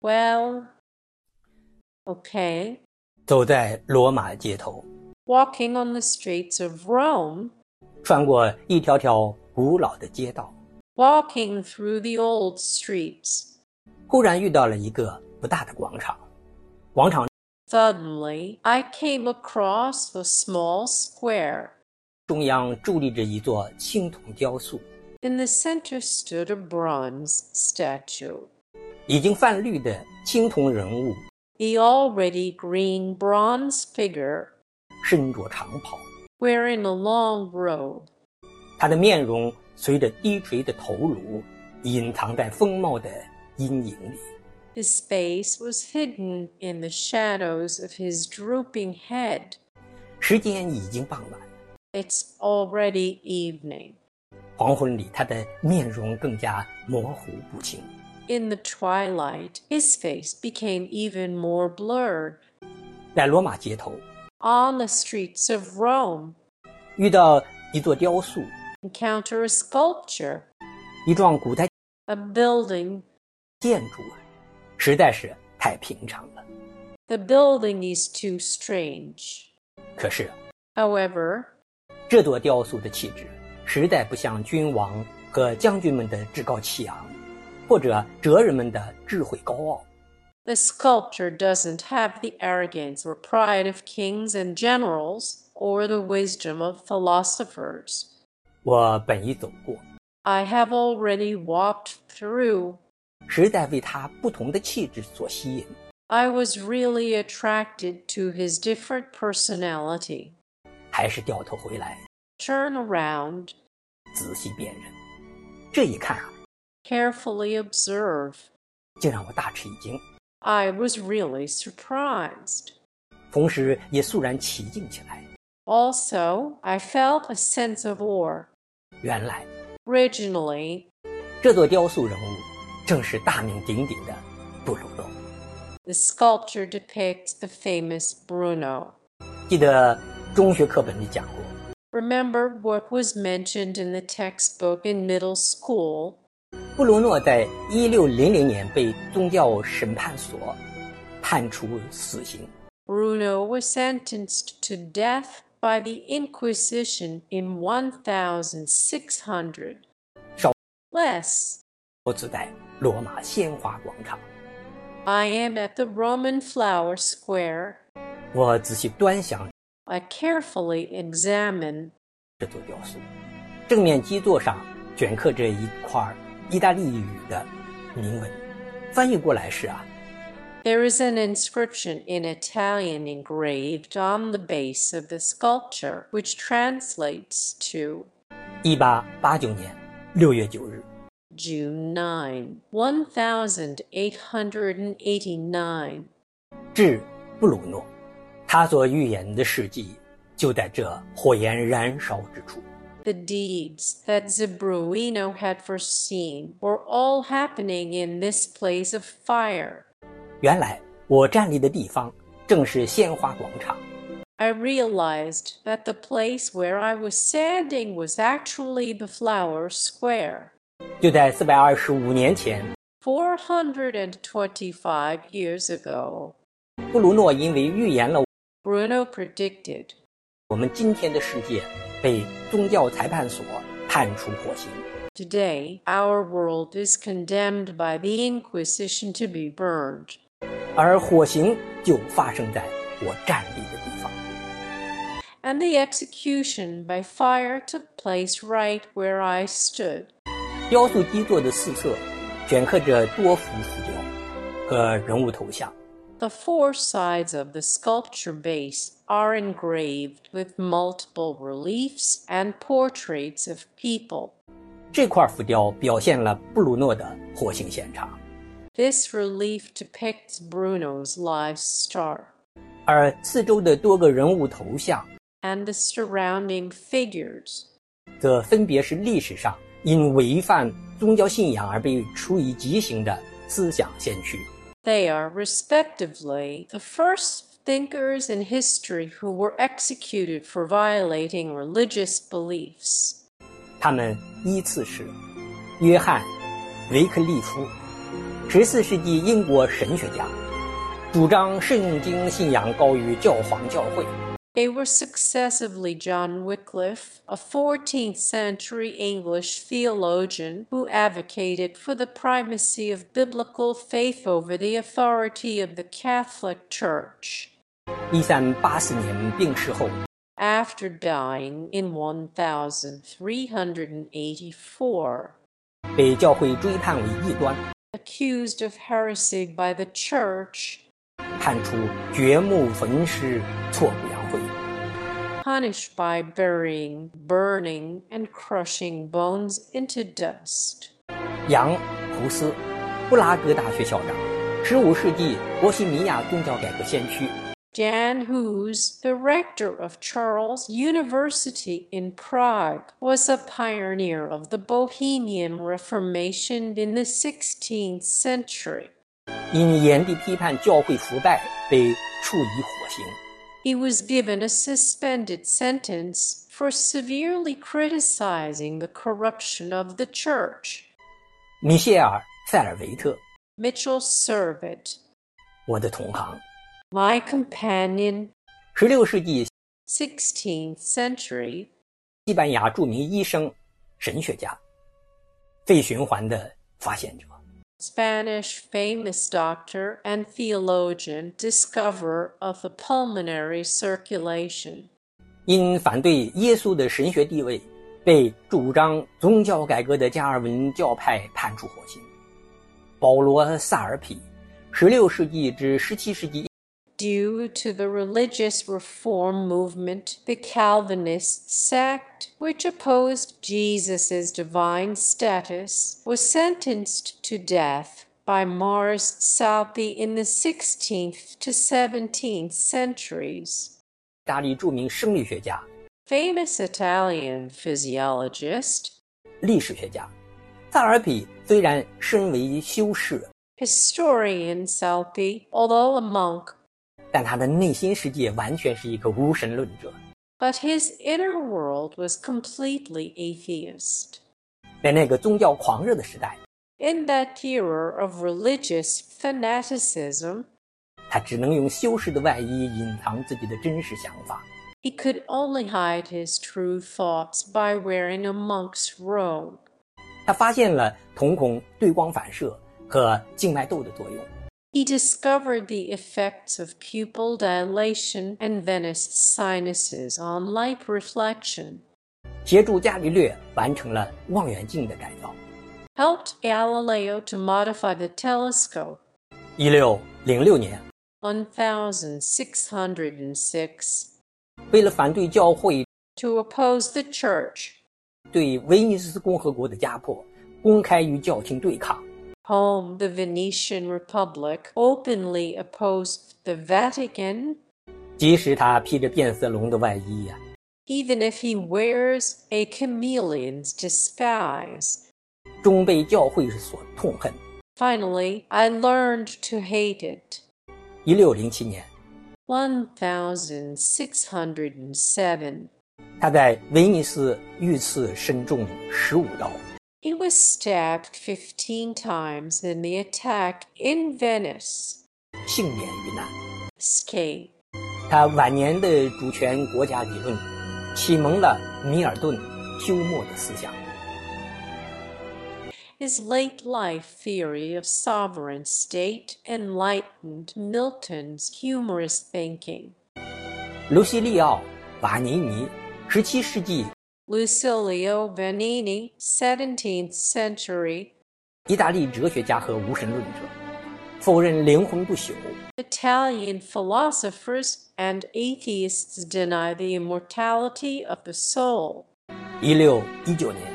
Well, okay. 走在罗马街头， Walking on the streets of Rome, 穿过一条条古老的街道， walking through the old streets. 忽然遇到了一个不大的广场。广场 Suddenly, I came across the small square. 中央伫立着一座青铜雕塑， In the center stood a bronze statue. 已经泛绿的青铜人物， The already green bronze figure, 身着长袍， wearing a long robe. 他的面容随着低垂的头颅隐藏在风貌的阴影里。 His face was hidden in the shadows of his drooping head. 时间已经傍晚， It's already evening. 黄昏里他的面容更加模糊不清。 In the twilight, his face became even more blurred. 在罗马街头 On the streets of Rome, 遇到一座雕塑， encounter a sculpture, 一幢古代 a building. 建筑，实在是太平常了。 The building is too strange. 可是 However, 这座雕塑的气质实在不像君王和将军们的至高气昂，或者哲人们的智慧高傲。 the sculpture doesn't have the arrogance or pride of kings and generals or the wisdom of philosophers. 我本已走过， I have already walked through. 实在为他不同的气质所吸引， I was really attracted to his different personality. 还是掉头回来 Turn around, 仔细辨认。这一看啊， carefully observe. 竟让我大吃一惊， I was really surprised. 同时也肃然起敬起来。 Also, I felt a sense of awe. 原来 Originally, 这座雕塑人物正是大名鼎鼎的布鲁诺。 the sculpture depicts the famous Bruno. 记得中学课本里讲过， Remember what was mentioned in the textbook in middle school? 布鲁诺在1600年被宗教审判所判处死刑。 Bruno was sentenced to death by the Inquisition in 1600. 少 Less. 我此在罗马鲜花广场， I am at the Roman Flower Square. 我仔细端详 I carefully examine. 这座雕塑，正面基座上镌刻着一块意大利语的铭文，翻译过来是啊， There is an inscription in Italian engraved on the base of the sculpture, which translates to 1889年6月9日， June 9, 1889. 致布鲁诺，他所预言的事迹就在这火焰燃烧之处。 The deeds that Zebruino had foreseen were all happening in this place of fire. 原来我站立的地方正是鲜花广场。 I realized that the place where I was standing was actually the Flower Square. 就在425年前， 425 years ago, 布鲁诺因为预言了 Bruno predicted 我们今天的世界被宗教裁判所判处火刑。 today our world is condemned by the Inquisition to be burned. 而火刑就发生在我站立的地方。 And the execution by fire took place right where I stood. 雕塑基座的四侧镌刻着多幅浮雕和人物头像， The four sides of the sculpture base are engraved with multiple reliefs and portraits of people. 这块浮雕表现了布鲁诺的火刑现场， This relief depicts Bruno's live star, 而四周的多个人物头像 and the surrounding figures 则分别是历史上因违反宗教信仰而被处以极刑的思想先驱。 They are respectively the first thinkers in history who were executed for violating religious beliefs. 他们依次是约翰·维克利夫、 14世纪英国神学家，主张圣经信仰高于教皇教会。 They were successively John Wycliffe, a 14th century English theologian who advocated for the primacy of biblical faith over the authority of the Catholic Church. 1384年病逝后， After dying in 1384, 被教会追判为异端， accused of heresy by the Church, 判处掘墓焚尸，挫骨扬灰。 punished by burying, burning, and crushing bones into dust. 杨·胡斯，布拉格大学校长，15世纪波西米亚宗教改革先驱。 Jan Hus, the rector of Charles University in Prague, was a pioneer of the Bohemian Reformation in the 16th century. 因严厉批判教会腐败，被处以火刑。 He was given a suspended sentence for severely criticizing the corruption of the church. 米歇尔·塞尔维特， Mitchell Servet, 我的同行， my companion, 16世纪 16th century, 西班牙著名医生、神学家，肺循环的发现者。 Spanish famous doctor and theologian, discoverer of the pulmonary circulation. 因反对耶稣的神学地位，被主张宗教改革的加尔文教派判处火刑。保罗·萨尔匹，16世纪至17世纪。 Due to the religious reform movement, the Calvinist sect, which opposed Jesus' divine status, was sentenced to death by Mars Southey in the 16th to 17th centuries. 意大利著名生理学家、 Famous Italian physiologist, 历史学家萨尔匹虽然身为修士， historian Southey, although a monk, 但他的内心世界完全是一个无神论者。 but his inner world was completely atheist. 在那个宗教狂热的时代， In that era of religious fanaticism, 他只能用修士的外衣隐藏自己的真实想法。 he could only hide his true thoughts by wearing a monk's robe. 他发现了瞳孔对光反射和静脉窦的作用。 He discovered the effects of pupil dilation and venous sinuses on light reflection, 协助伽利略完成了望远镜的改造。 helped Galileo to modify the telescope. 1606年， 1606, 为了反对教会 to oppose the church, 对威尼斯共和国的压迫，公开与教廷对抗。 Home, the Venetian Republic, openly opposed the Vatican, 即使他披着变色龙的外衣呀、 even if he wears a chameleon's disguise. 终被教会所痛恨。 Finally, I learned to hate it. 1607年， 1607. 他在威尼斯遇刺身中15刀。 He was stabbed 15 times in the attack in Venice. 幸免于难。 Escape. 他晚年的主权国家理论启蒙了米尔顿、休谟的思想。 His late life theory of sovereign state enlightened Milton's humorous thinking. 卢西利奥·瓦尼尼，17世纪 Lucilio Vanini, 17th century, 意大利哲学家和无神论者，否认灵魂不朽。 Italian philosophers and atheists deny the immortality of the soul. 1619年，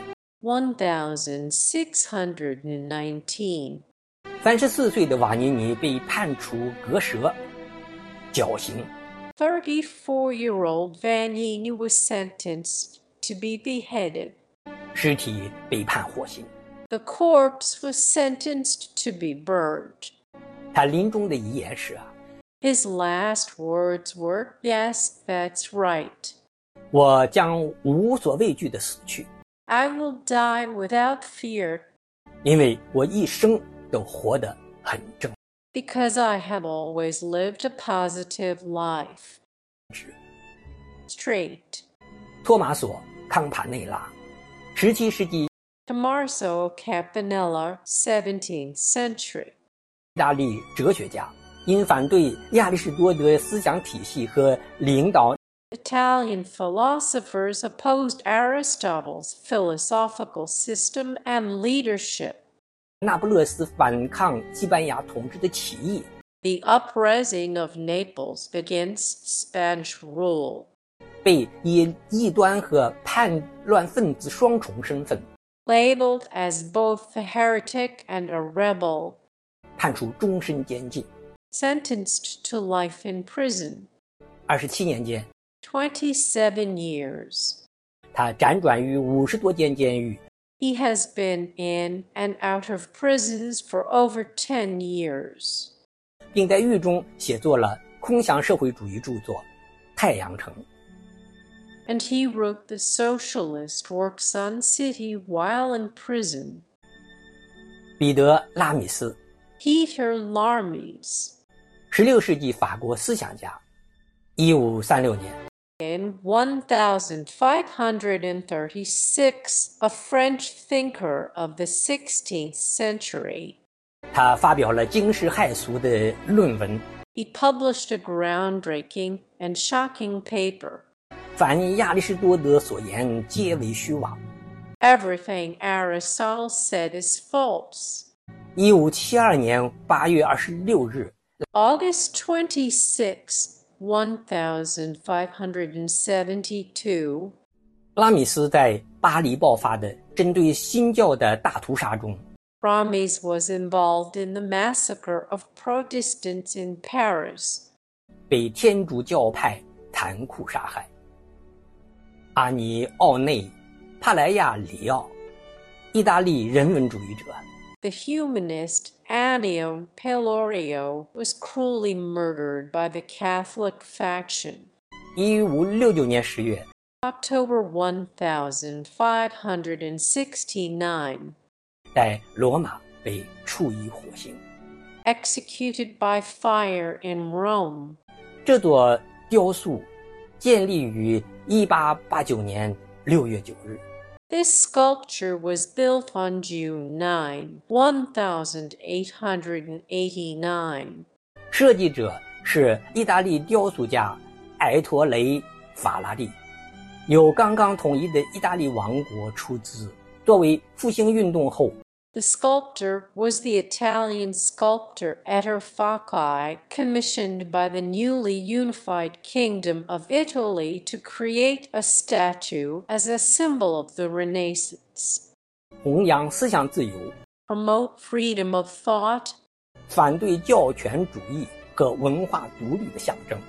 1619. 34岁的瓦尼尼被判处割舌、绞刑。 34-year-old Vanini was sentenced to be beheaded. 尸体被判火刑。 The corpse was sentenced to be burned. 他临终的遗言是 His last words were, "Yes, that's right. 我将无所畏惧地死去， I will die without fear, 因为我一生都活得很正。 Because I have always lived a positive life. Straight. 托马索·康帕内拉，17世纪 Tommaso Campanella, 17th century. 意大利哲学家，因反对亚里士多德思想体系和领导 Italian philosophers opposed Aristotle's philosophical system and leadership. 那不勒斯反抗西班牙统治的起义， The uprising of Naples against Spanish rule. 被以异端和叛乱分子双重身份 Labeled as both a heretic and a rebel. 判处终身监禁。 Sentenced to life in prison. 27年间， 27 years. 他辗转于50多间监狱， He has been in and out of prisons for over 10 years. 并在狱中写作了空想社会主义著作《太阳城》。 And he wrote the socialist work Sun City while in prison. 彼得·拉米斯， Peter Larmis. 16世纪法国思想家，1536年， In 1536, a French thinker of the 16th century. 他发表了惊世骇俗的论文， He published a groundbreaking and shocking paper. 凡亚里士多德所言皆为虚妄。 Everything Aristotle said is false. 1572年8月26日， August 26, 1572, 拉米斯在巴黎爆发的针对新教的大屠杀中， Ramis was involved in the massacre of Protestants in Paris. 被天主教派残酷杀害。阿尼奥内·帕莱亚里奥，意大利人文主义者， The humanist Annio Pelorio was cruelly murdered by the Catholic faction. 1569年10月， October 1569, 在罗马被处以火刑。 executed by fire in Rome. 这座雕塑建立于1889年6月9日。 This sculpture was built on June 9, 1889. 设计者是意大利雕塑家埃托雷·法拉第，由刚刚统一的意大利王国出资，作为复兴运动后 The sculptor was the Italian sculptor Ettore Facai, commissioned by the newly unified Kingdom of Italy to create a statue as a symbol of the Renaissance, 弘扬思想自由， promote freedom of thought, 反对教权主义和文化独立的象征。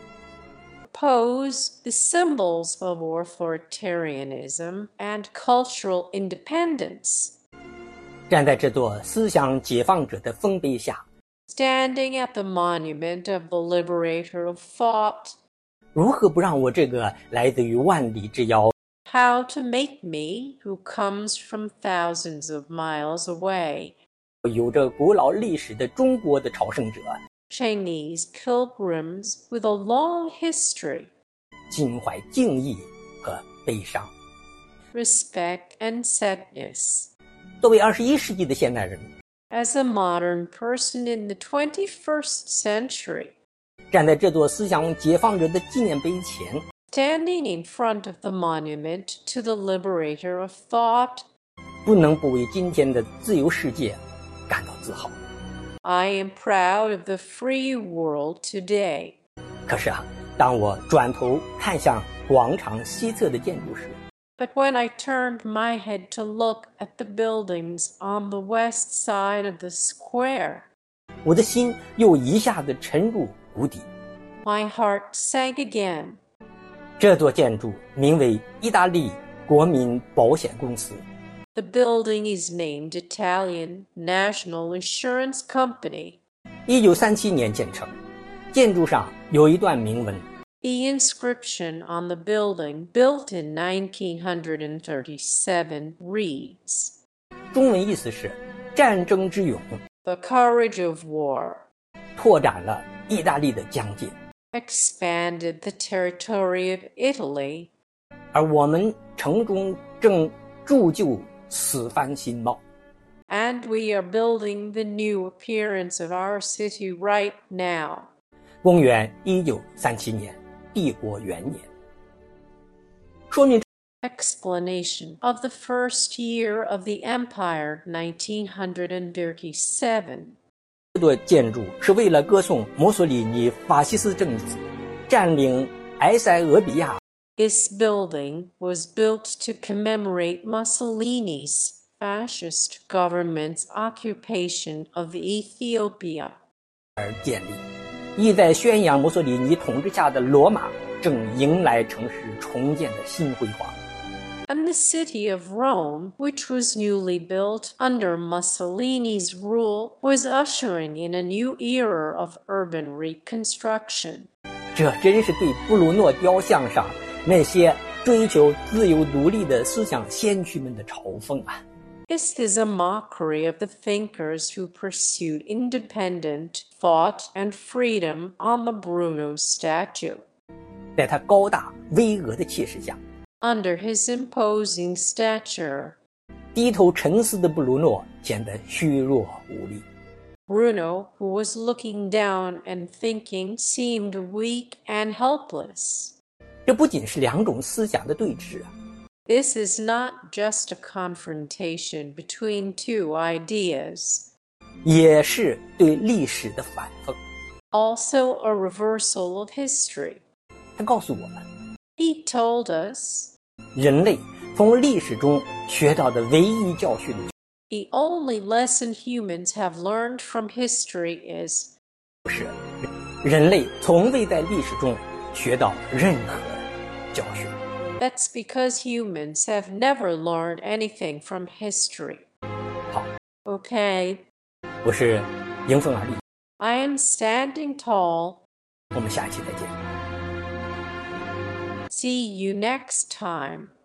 oppose the symbols of authoritarianism and cultural independence. 站在这座思想解放者的丰碑下， Standing at the monument of the liberator of thought, 如何不让我这个来自于万里之遥、 how to make me, who comes from thousands of miles away, 有着古老历史的中国的朝圣者， Chinese pilgrims with a long history, 心怀敬意和悲伤？ respect and sadness. 作为21世纪的现代人， As a modern person in the 21st century, 站在这座思想解放者的纪念碑前， standing in front of the monument to the liberator of thought, 不能不为今天的自由世界感到自豪。 I am proud of the free world today. 可是当我转头看向广场西侧的建筑时， But when I turned my head to look at the buildings on the west side of the square, 我的心又一下子沉入谷底。 my heart sank again. 这座建筑名为意大利国民保险公司， The building is named Italian National Insurance Company. 1937年建成。建筑上有一段铭文， The inscription on the building, built in 1937, reads, 中文意思是战争之勇， the courage of war, 拓展了意大利的疆界， expanded the territory of Italy, 而我们城中正铸就此番新貌。 and we are building the new appearance of our city right now. 公元1937年，帝国元年。说明 Explanation of the first year of the empire, 1937. 这座建筑是为了歌颂墨索里尼法西斯政府占领埃塞俄比亚 This building was built to commemorate Mussolini's fascist government's occupation of Ethiopia. 而建立，意在宣扬墨索里尼统治下的罗马正迎来城市重建的新辉煌。 And the city of Rome, which was newly built under Mussolini's rule, was ushering in a new era of urban reconstruction. 这真是对布鲁诺雕像上那些追求自由独立的思想先驱们的嘲讽啊！ This is a mockery of the thinkers who pursued independent thought and freedom on the Bruno statue. 在他高大巍峨的气势下， Under his imposing stature, 低头沉思的布鲁诺显得虚弱无力。 Bruno, who was looking down and thinking, seemed weak and helpless. 这不仅是两种思想的对峙啊， This is not just a confrontation between two ideas, 也是对历史的反讽。 also a reversal of history. 他告诉我们， He told us 人类从历史中学到的唯一教训 the only lesson humans have learned from history is 是，人类从未在历史中学到任何教训。 that's because humans have never learned anything from history. 好， Okay, 我是迎风而立， I am standing tall. 我们下期再见。 See you next time.